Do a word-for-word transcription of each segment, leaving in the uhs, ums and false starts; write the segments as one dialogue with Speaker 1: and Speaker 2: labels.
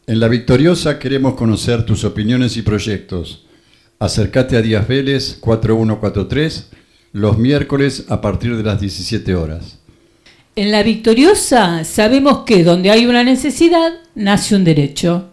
Speaker 1: En La Victoriosa queremos conocer tus opiniones y proyectos. Acércate a Díaz Vélez cuatro uno cuatro tres los miércoles a partir de las diecisiete horas.
Speaker 2: En La Victoriosa sabemos que donde hay una necesidad, nace un derecho.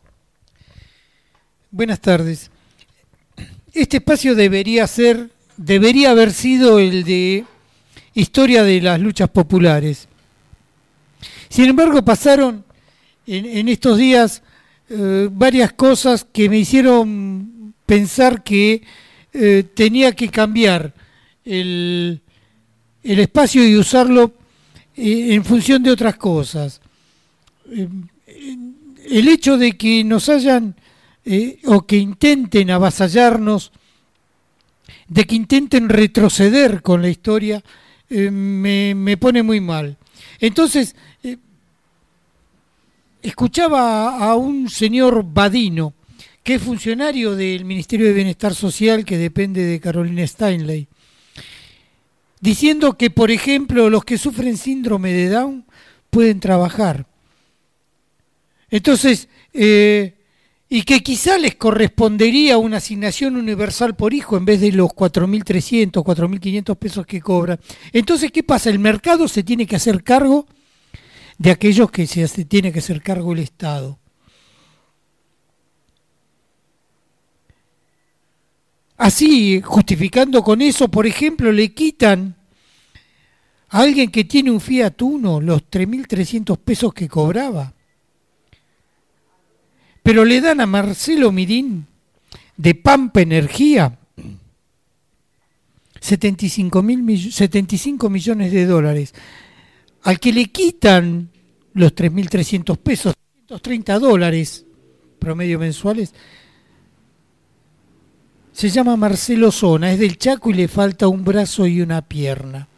Speaker 3: Buenas tardes. Este espacio debería ser, debería haber sido el de historia de las luchas populares. Sin embargo, pasaron en, en estos días eh, varias cosas que me hicieron pensar que eh, tenía que cambiar el, el espacio y usarlo eh, en función de otras cosas. Eh, el hecho de que nos hayan eh, o que intenten avasallarnos, de que intenten retroceder con la historia, eh, me, me pone muy mal. Entonces, eh, escuchaba a un señor Badino, que es funcionario del Ministerio de Bienestar Social, que depende de Carolina Steinley, diciendo que, por ejemplo, los que sufren síndrome de Down pueden trabajar. Entonces, eh, y que quizá les correspondería una asignación universal por hijo en vez de los cuatro mil trescientos, cuatro mil quinientos pesos que cobran. Entonces, ¿qué pasa? El mercado se tiene que hacer cargo de aquellos que se hace, tiene que hacer cargo el Estado. Así, justificando con eso, por ejemplo, le quitan a alguien que tiene un Fiat Uno los tres mil trescientos pesos que cobraba. Pero le dan a Marcelo Mirín, de Pampa Energía, setenta y cinco millones de dólares. Al que le quitan los tres mil trescientos pesos, ciento treinta dólares promedio mensuales, se llama Marcelo Zona, es del Chaco y le falta un brazo y una pierna.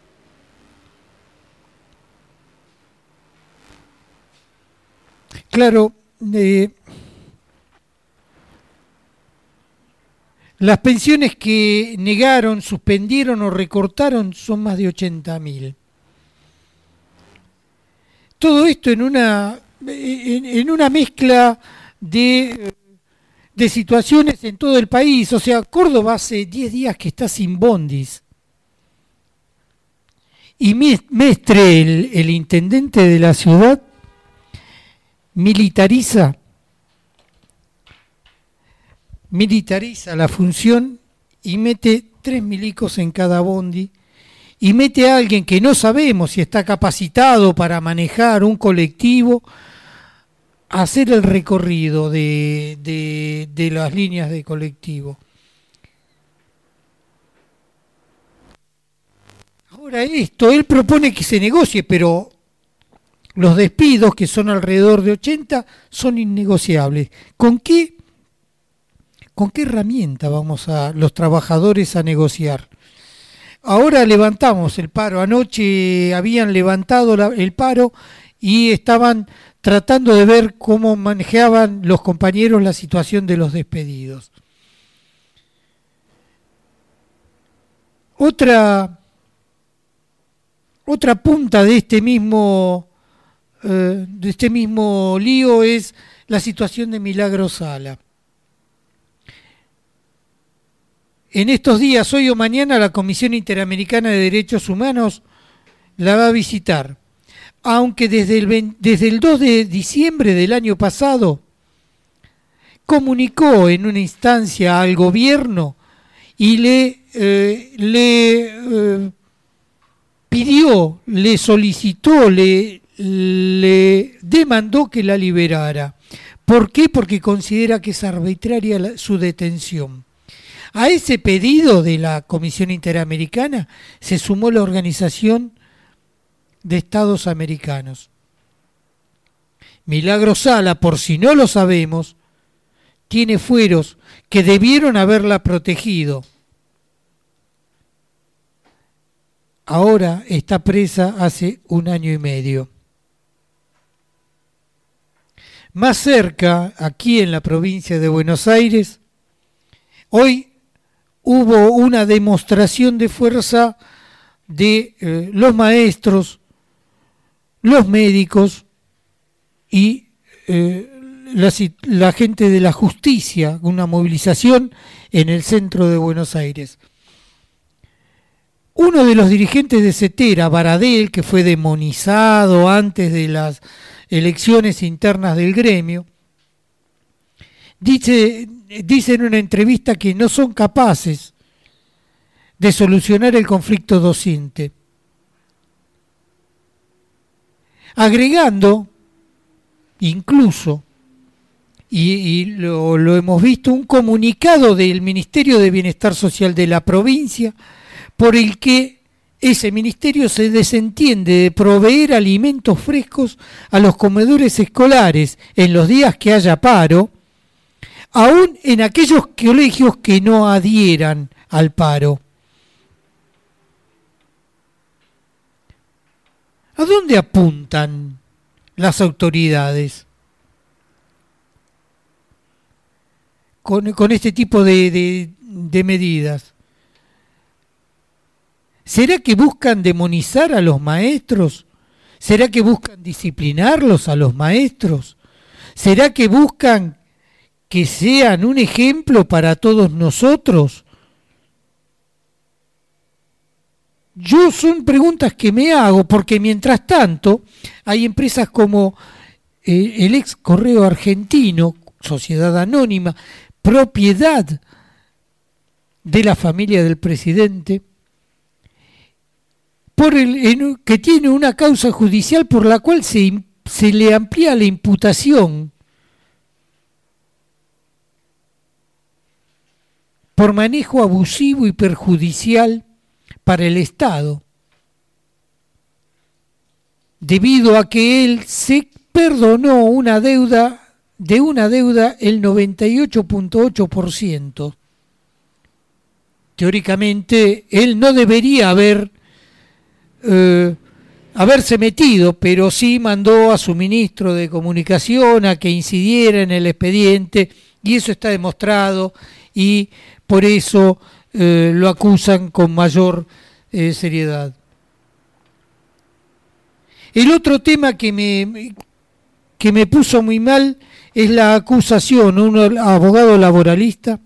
Speaker 3: Claro, eh, las pensiones que negaron, suspendieron o recortaron son más de ochenta mil. Todo esto en una, en, en una mezcla de... de situaciones en todo el país. O sea, Córdoba hace diez días que está sin bondis. Y Mestre, el, el intendente de la ciudad, militariza, militariza la función y mete tres milicos en cada bondi y mete a alguien que no sabemos si está capacitado para manejar un colectivo, hacer el recorrido de, de, de las líneas de colectivo. Ahora esto, él propone que se negocie, pero los despidos, que son alrededor de ochenta, son innegociables. ¿Con qué, con qué herramienta vamos a los trabajadores a negociar? Ahora levantamos el paro. Anoche habían levantado la, el paro y estaban tratando de ver cómo manejaban los compañeros la situación de los despedidos. Otra, otra punta de este mismo, eh, de este mismo lío es la situación de Milagro Sala. En estos días, hoy o mañana, la Comisión Interamericana de Derechos Humanos la va a visitar. Aunque desde el, desde el dos de diciembre del año pasado comunicó en una instancia al gobierno y le, eh, le eh, pidió, le solicitó, le, le demandó que la liberara. ¿Por qué? Porque considera que es arbitraria la, su detención. A ese pedido de la Comisión Interamericana se sumó la Organización de Estados Americanos. Milagro Sala, por si no lo sabemos, tiene fueros que debieron haberla protegido. Ahora está presa hace un año y medio. Más cerca, aquí en la provincia de Buenos Aires, hoy hubo una demostración de fuerza de eh, los maestros, los médicos y eh, la, la gente de la justicia, una movilización en el centro de Buenos Aires. Uno de los dirigentes de CETERA, Baradel, que fue demonizado antes de las elecciones internas del gremio, dice, dice en una entrevista que no son capaces de solucionar el conflicto docente, agregando incluso, y, y lo, lo hemos visto, un comunicado del Ministerio de Bienestar Social de la provincia por el que ese ministerio se desentiende de proveer alimentos frescos a los comedores escolares en los días que haya paro, aún en aquellos colegios que no adhieran al paro. ¿A dónde apuntan las autoridades con, con este tipo de, de, de medidas? ¿Será que buscan demonizar a los maestros? ¿Será que buscan disciplinarlos a los maestros? ¿Será que buscan que sean un ejemplo para todos nosotros? Yo son preguntas que me hago porque mientras tanto hay empresas como eh, el ex Correo Argentino, sociedad anónima, propiedad de la familia del presidente, por el, en, que tiene una causa judicial por la cual se, se le amplía la imputación por manejo abusivo y perjudicial para el Estado, debido a que él se perdonó una deuda de una deuda el noventa y ocho punto ocho por ciento. Teóricamente él no debería haber eh, haberse metido, pero sí mandó a su ministro de Comunicación a que incidiera en el expediente, y eso está demostrado, y por eso Eh, lo acusan con mayor eh, seriedad. El otro tema que me, que me puso muy mal es la acusación, un abogado laboralista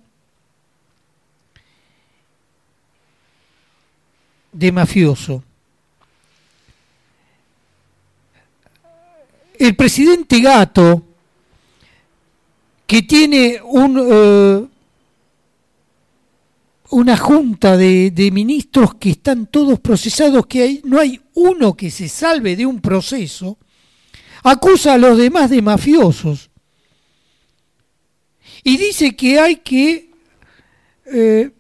Speaker 3: de mafioso. El presidente Gatto, que tiene un... Eh, una junta de, de ministros que están todos procesados, que hay, no hay uno que se salve de un proceso, acusa a los demás de mafiosos y dice que hay que eh,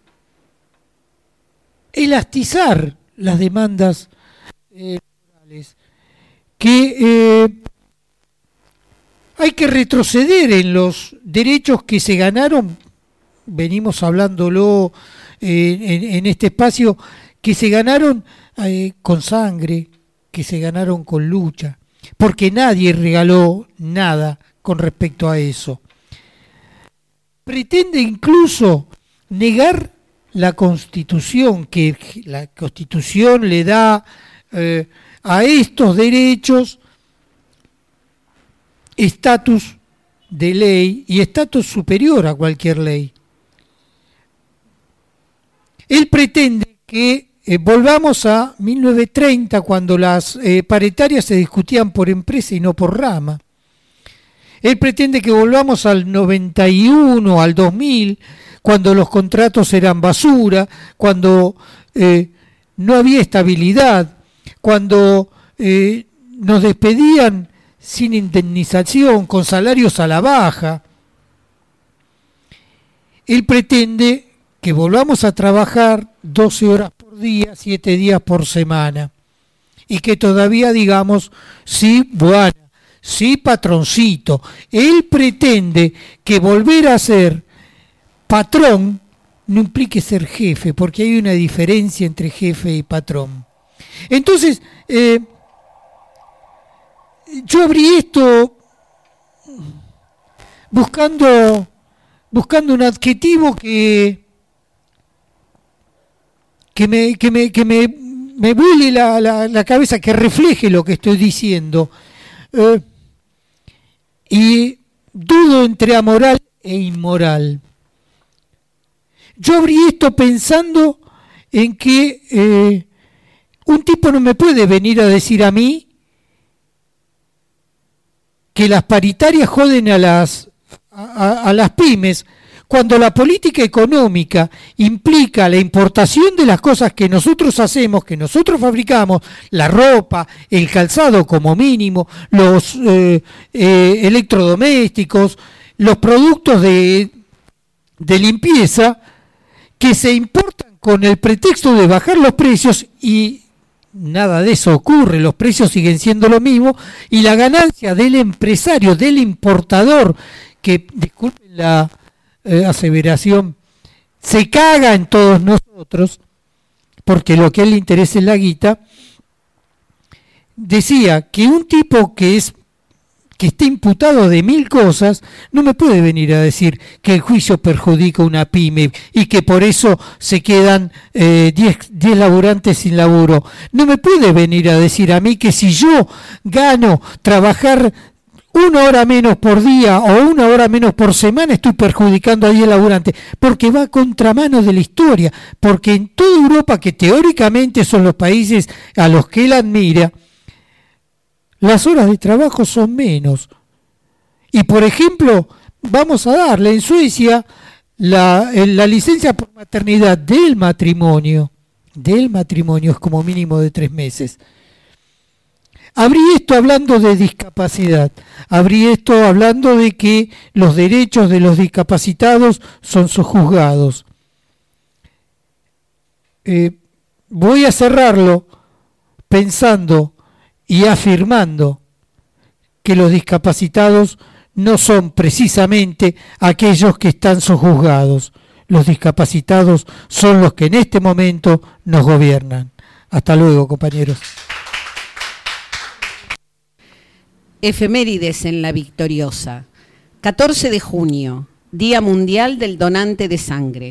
Speaker 3: elastizar las demandas eh, laborales, que eh, hay que retroceder en los derechos que se ganaron. Venimos hablándolo eh, en, en este espacio, que se ganaron eh, con sangre, que se ganaron con lucha, porque nadie regaló nada con respecto a eso. Pretende incluso negar la Constitución, que la Constitución le da eh, a estos derechos estatus de ley y estatus superior a cualquier ley. Él pretende que eh, volvamos a mil novecientos treinta, cuando las eh, paritarias se discutían por empresa y no por rama. Él pretende que volvamos al noventa y uno, al dos mil, cuando los contratos eran basura, cuando eh, no había estabilidad, cuando eh, nos despedían sin indemnización, con salarios a la baja. Él pretende que volvamos a trabajar doce horas por día, siete días por semana, y que todavía digamos, sí, bueno, sí, patroncito. Él pretende que volver a ser patrón no implique ser jefe, porque hay una diferencia entre jefe y patrón. Entonces, eh, yo abrí esto buscando, buscando un adjetivo que que me, que me, que me, me vuele la, la, la cabeza, que refleje lo que estoy diciendo. Eh, y dudo entre amoral e inmoral. Yo abrí esto pensando en que eh, un tipo no me puede venir a decir a mí que las paritarias joden a las, a, a las pymes, cuando la política económica implica la importación de las cosas que nosotros hacemos, que nosotros fabricamos, la ropa, el calzado como mínimo, los eh, eh, electrodomésticos, los productos de, de limpieza, que se importan con el pretexto de bajar los precios y nada de eso ocurre, los precios siguen siendo lo mismo y la ganancia del empresario, del importador, que, disculpen la eh, aseveración, se caga en todos nosotros, porque lo que a él le interesa es la guita. Decía que un tipo que es que esté imputado de mil cosas, no me puede venir a decir que el juicio perjudica a una pyme y que por eso se quedan eh, diez laburantes sin laburo. No me puede venir a decir a mí que si yo gano trabajar una hora menos por día o una hora menos por semana, estoy perjudicando a diez laburantes, porque va a contramano de la historia, porque en toda Europa, que teóricamente son los países a los que él admira, las horas de trabajo son menos. Y por ejemplo, vamos a darle en Suecia la, la licencia por maternidad del matrimonio, del matrimonio es como mínimo de tres meses. Abrí esto hablando de discapacidad, abrí esto hablando de que los derechos de los discapacitados son sojuzgados. Eh, voy a cerrarlo pensando y afirmando que los discapacitados no son precisamente aquellos que están sojuzgados. Los discapacitados son los que en este momento nos gobiernan. Hasta luego, compañeros.
Speaker 4: Efemérides en La Victoriosa. catorce de junio, Día Mundial del Donante de Sangre.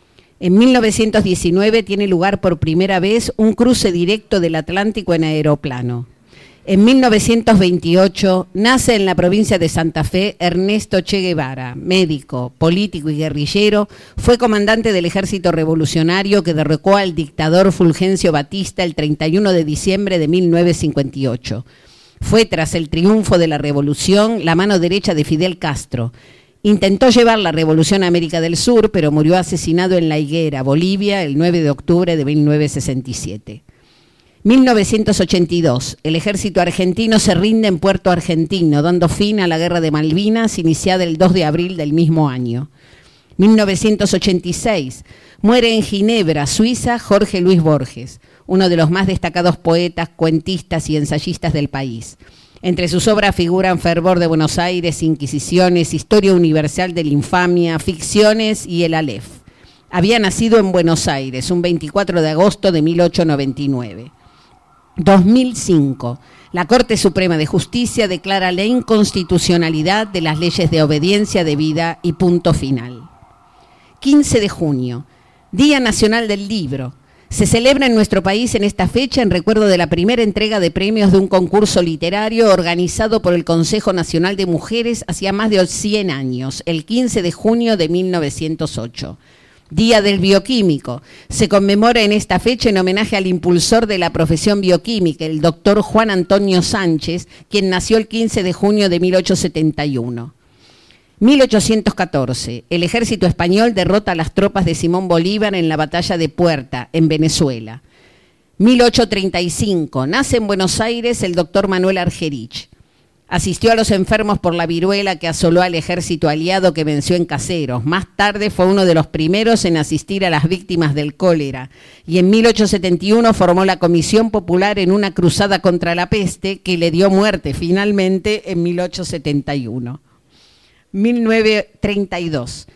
Speaker 4: En mil novecientos diecinueve tiene lugar por primera vez un cruce directo del Atlántico en aeroplano. En mil novecientos veintiocho nace en la provincia de Santa Fe Ernesto Che Guevara, médico, político y guerrillero, fue comandante del ejército revolucionario que derrocó al dictador Fulgencio Batista el treinta y uno de diciembre de mil novecientos cincuenta y ocho. Fue, tras el triunfo de la revolución, la mano derecha de Fidel Castro. Intentó llevar la revolución a América del Sur, pero murió asesinado en La Higuera, Bolivia, el nueve de octubre de mil novecientos sesenta y siete. mil novecientos ochenta y dos. El ejército argentino se rinde en Puerto Argentino, dando fin a la Guerra de Malvinas, iniciada el dos de abril del mismo año. mil novecientos ochenta y seis. Muere en Ginebra, Suiza, Jorge Luis Borges, uno de los más destacados poetas, cuentistas y ensayistas del país. Entre sus obras figuran Fervor de Buenos Aires, Inquisiciones, Historia Universal de la Infamia, Ficciones y El Aleph. Había nacido en Buenos Aires un veinticuatro de agosto de mil ochocientos noventa y nueve. dos mil cinco. La Corte Suprema de Justicia declara la inconstitucionalidad de las leyes de obediencia debida y punto final. quince de junio. Día Nacional del Libro. Se celebra en nuestro país en esta fecha en recuerdo de la primera entrega de premios de un concurso literario organizado por el Consejo Nacional de Mujeres hacía más de cien años, el quince de junio de mil novecientos ocho. Día del Bioquímico. Se conmemora en esta fecha en homenaje al impulsor de la profesión bioquímica, el doctor Juan Antonio Sánchez, quien nació el quince de junio de mil ochocientos setenta y uno. mil ochocientos catorce. El ejército español derrota a las tropas de Simón Bolívar en la batalla de Puerta, en Venezuela. mil ochocientos treinta y cinco. Nace en Buenos Aires el doctor Manuel Argerich. Asistió a los enfermos por la viruela que asoló al ejército aliado que venció en Caseros. Más tarde fue uno de los primeros en asistir a las víctimas del cólera. Y en mil ochocientos setenta y uno formó la Comisión Popular en una cruzada contra la peste que le dio muerte finalmente en mil ochocientos setenta y uno. mil novecientos treinta y dos.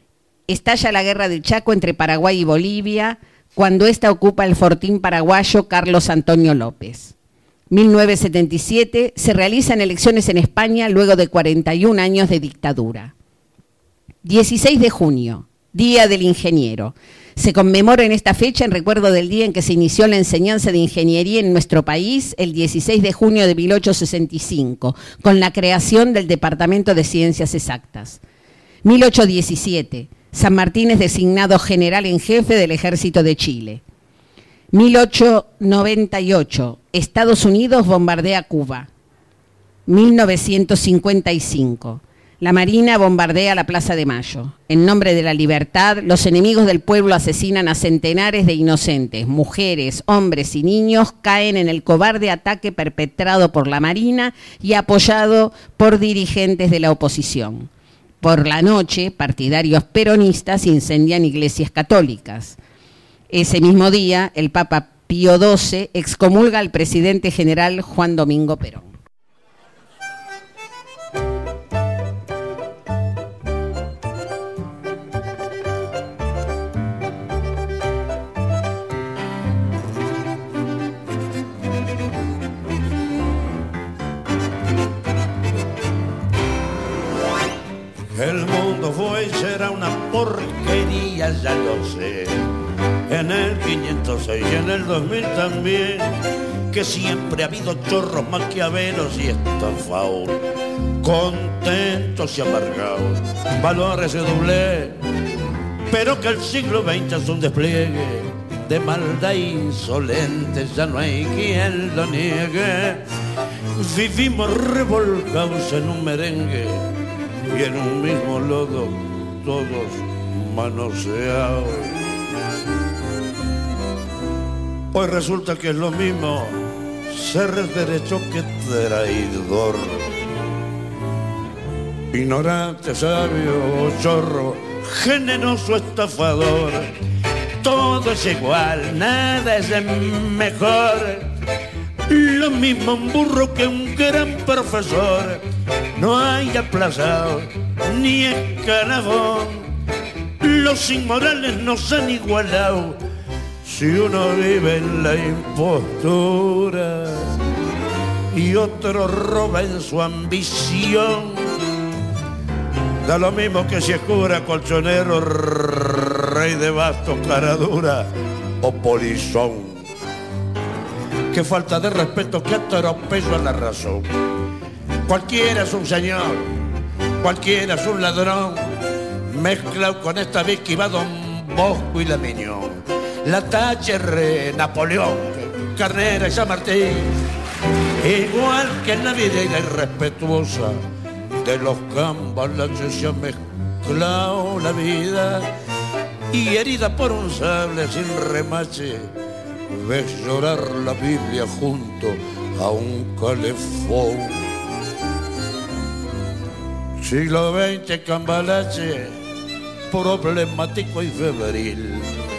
Speaker 4: Estalla la guerra del Chaco entre Paraguay y Bolivia, cuando ésta ocupa el fortín paraguayo Carlos Antonio López. mil novecientos setenta y siete. Se realizan elecciones en España luego de cuarenta y un años de dictadura. dieciséis de junio. Día del Ingeniero. Se conmemora en esta fecha en recuerdo del día en que se inició la enseñanza de ingeniería en nuestro país, el dieciséis de junio de mil ochocientos sesenta y cinco, con la creación del Departamento de Ciencias Exactas. mil ochocientos diecisiete, San Martín es designado general en jefe del Ejército de Chile. mil ochocientos noventa y ocho, Estados Unidos bombardea Cuba. mil novecientos cincuenta y cinco, la Marina bombardea la Plaza de Mayo. En nombre de la libertad, los enemigos del pueblo asesinan a centenares de inocentes. Mujeres, hombres y niños caen en el cobarde ataque perpetrado por la Marina y apoyado por dirigentes de la oposición. Por la noche, partidarios peronistas incendian iglesias católicas. Ese mismo día, el Papa Pío doce excomulga al presidente general Juan Domingo Perón.
Speaker 5: El mundo fue y será una porquería, ya lo sé. En el quinientos seis y en el dos mil también, que siempre ha habido chorros, maquiavelos y estafados, contentos y amargados, valores de doble, pero que el siglo veinte es un despliegue de maldad insolente, ya no hay quien lo niegue. Vivimos revolcados en un merengue y en un mismo lodo, todos manoseados. Hoy resulta que es lo mismo ser derecho que traidor, ignorante, sabio, chorro, generoso, estafador. Todo es igual, nada es mejor. Lo mismo un burro que un gran profesor. No hay aplazado ni escalafón. Los inmorales nos han igualado si uno vive en la impostura y otro roba en su ambición. Da lo mismo que si es cura, colchonero, rey de bastos, cara dura o polizón. Qué falta de respeto, qué atropello a la razón. Cualquiera es un señor, cualquiera es un ladrón, mezclado con esta vez que va Don Bosco y la Miñón, la Thatcher, Napoleón, Carnera y San Martín. Igual que en la vida irrespetuosa de los cambalaches se ha mezclado la vida, y herida por un sable sin remache ves llorar la Biblia junto a un calefón. Siglo veinte, cambalache, problemático y febril.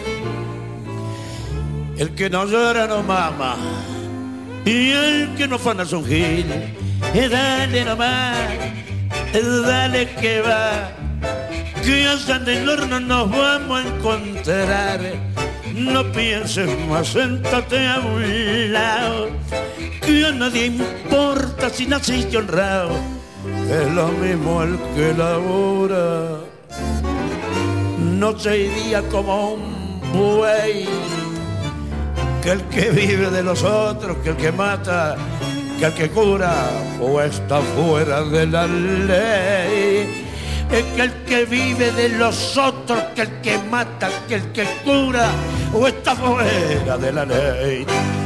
Speaker 5: El que no llora no mama, y el que no fana es un gil. Eh, dale nomás, eh, dale que va, que allá en el horno nos vamos a encontrar. No pienses más, séntate a un lado, que a nadie importa si naciste honrado. Es lo mismo el que labora noche y día como un buey, que el que vive de los otros, que el que mata, que el que cura o está fuera de la ley. Es que el que vive de los otros, que el que mata, que el que cura o está fuera de la ley.